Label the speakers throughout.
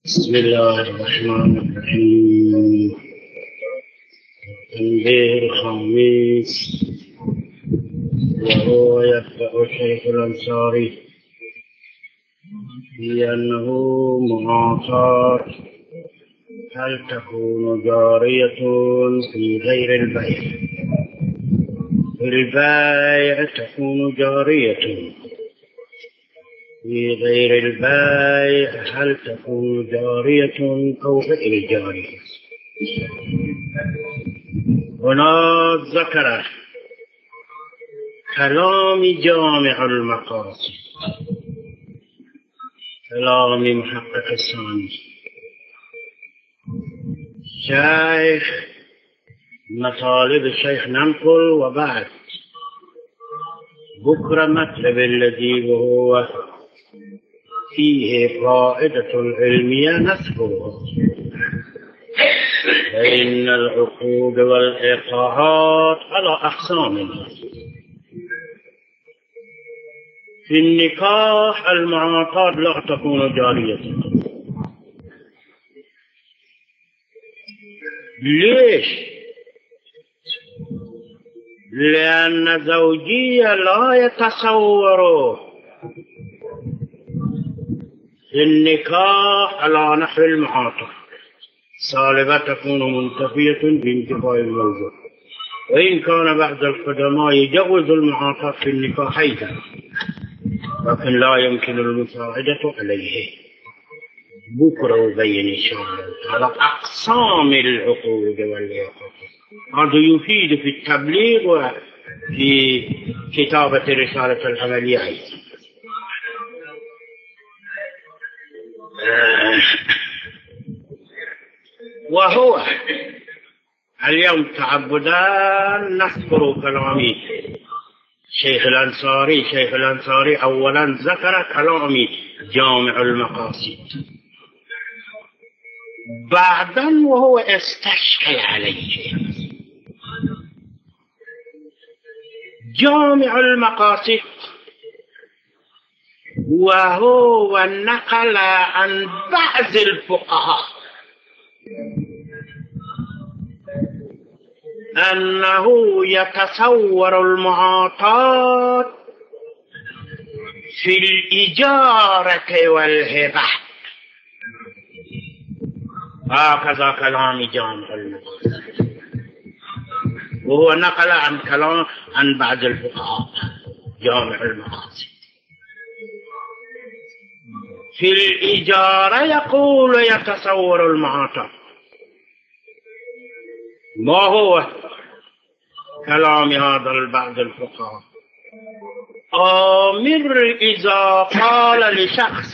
Speaker 1: بسم الله الرحمن الرحيم. تنبيه الخميس. وهو يبدأ الشيخ الأنصاري بأنه معاصات هل تكون جارية في غير البيع؟ في البيع تكون جارية، في غير البيع هل تكون جارية أو غير جارية؟ هنا ذكر كلام جامع المقاصد، كلام محقق الثاني شيخ مطالب الشيخ ننقل، وبعد بكرة مطلب الذي وهو فيه فائدة علمية نذكرها. فإن العقود والإيقاعات على أقسام. في النكاح المعاقات لا تكون جارية. ليش؟ لأن زوجية لا يتصور النكاح على نحو المعاطف، سالبة تكون منتفية بانتفاء الموضوع، وإن كان بعض القدماء يجوز المعاطف في النكاح أيضا، لكن لا يمكن المساعدة عليه. بكرة أبين إن شاء الله على أقسام العقود والإيقاعات. هذا يفيد في التبليغ وفي كتابة الرسالة العملية أيضا. وهو اليوم تعبدا نذكر كلامي شيخ الأنصاري أولا ذكر كلامي جامع المقاصد، بعدا وهو استشكل عليه جامع المقاصد، وهو نقل عن بعض الفقهاء أنه يتصور المعاطات في الإجارة والهبة. هكذا كلام جامع المقاصد، وهو نقل عن كلام عن بعض الفقهاء جامع المقاصد. في الإجارة يقول يتصور المعاطات. ما هو كلام هذا البعض الفقهاء؟ آمر إذا قال لشخص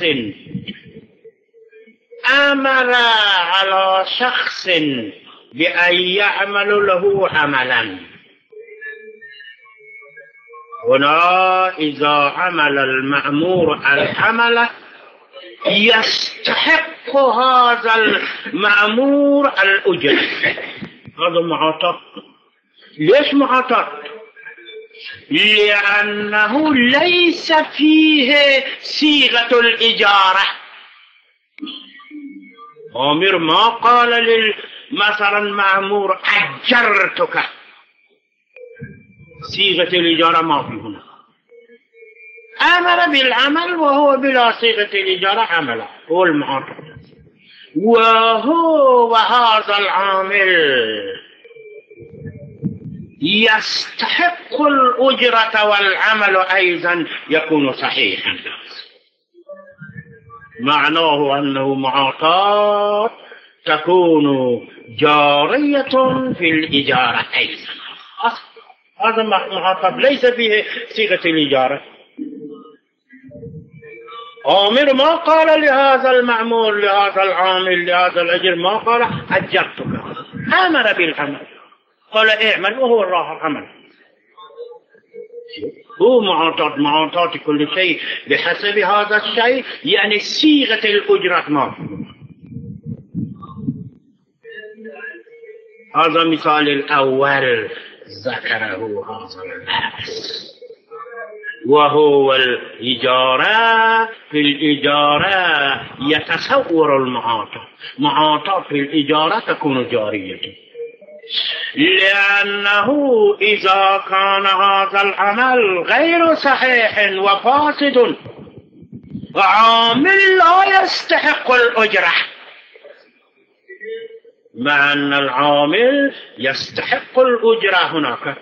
Speaker 1: أمر على شخص بأن يعمل له عملا، هنا إذا عمل المأمور العمل يستحق هذا المأمور الأجر. هذا معاطف. ليش معاطف؟ لأنه ليس فيه صيغة الإجارة. آمر ما قال مثلا مأمور أجرتك، صيغة الإجارة ما في هنا. أمر بالعمل وهو بلا صيغة الإجارة عمله، هو المعاطف. وهو هذا العامل يستحق الأجرة والعمل أيضا يكون صحيحا. معناه أنه معاطات تكون جارية في الإجارة أيضا. هذا معاطف ليس فيه صيغة الإجارة. آمر ما قال لهذا المأمور لهذا العامل لهذا الأجر ما قال أجرتك، أمر بالعمل، قال اعمل وهو الله عمل. هو معاطات كل شيء بحسب هذا الشيء، يعني صيغة الأجرة ما. هذا مثال الأول ذكره هذا الناس. وهو الإجارة. في الإجارة يتصور المعاطى، معاطى في الإجارة تكون جارية، لأنه إذا كان هذا العمل غير صحيح وفاسد، عامل لا يستحق الأجرة، مع أن العامل يستحق الأجرة هناك،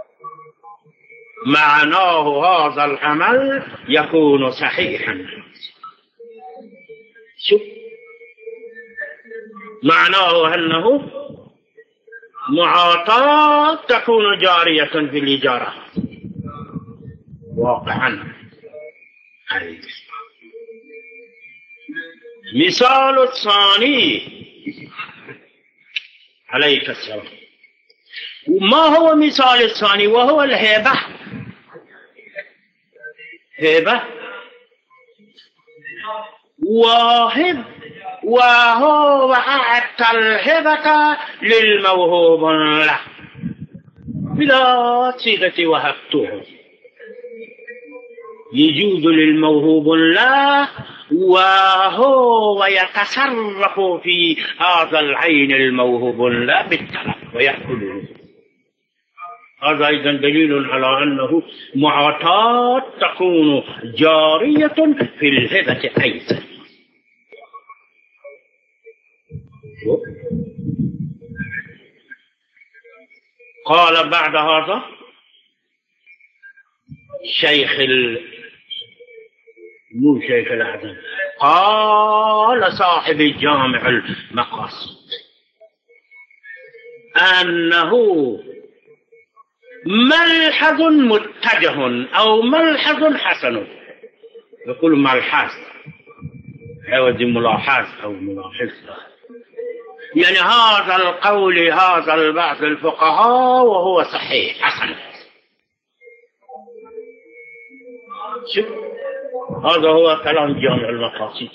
Speaker 1: معناه هذا العمل يكون صحيحا. شوف، معناه أنه معاطاة تكون جارية في الإجارة واقعا. مثال الثاني عليك السلام. وما هو مثال الثاني؟ وهو الهبة. هبة واهب، وهو أعطى الهبة للموهوب له بلا صيغة وهبته، يجوز للموهوب له وهو يتصرف في هذا العين الموهوب له بالتلف ويأكله. هذا أيضا دليل على أنه معاطاة تكون جارية في الهبة أيضا. قال بعد هذا مو شيخ الأعظم، قال صاحب جامع المقاصد أنه ملحظ متجه أو ملحظ حسن. يقول ملحظ عوض ملاحظ أو ملاحظ، يعني هذا القول هذا البعض الفقهاء وهو صحيح حسن. شوف، هذا هو كلام جامع المقاصد.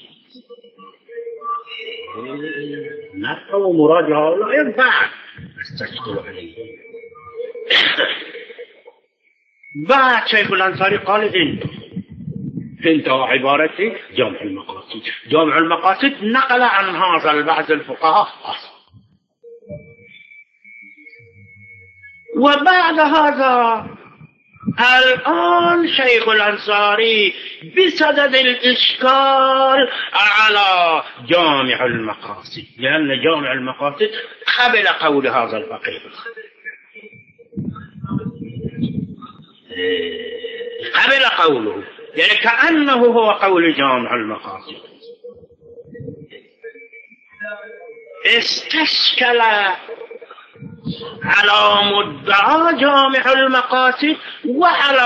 Speaker 1: نفهم مراجعة لا ينفع استشكل عليه. بعد شيخ الأنصاري قال انت عبارتي جامع المقاصد. جامع المقاصد نقل عن هذا البعض الفقهاء أصلا. وبعد هذا الآن شيخ الأنصاري بسدد الإشكال على جامع المقاصد، لأن جامع المقاصد قبل قول هذا الفقيه، قبل قوله، يعني كأنه هو قول جامع المقاصد. استشكل على مدعى جامع المقاصد وعلى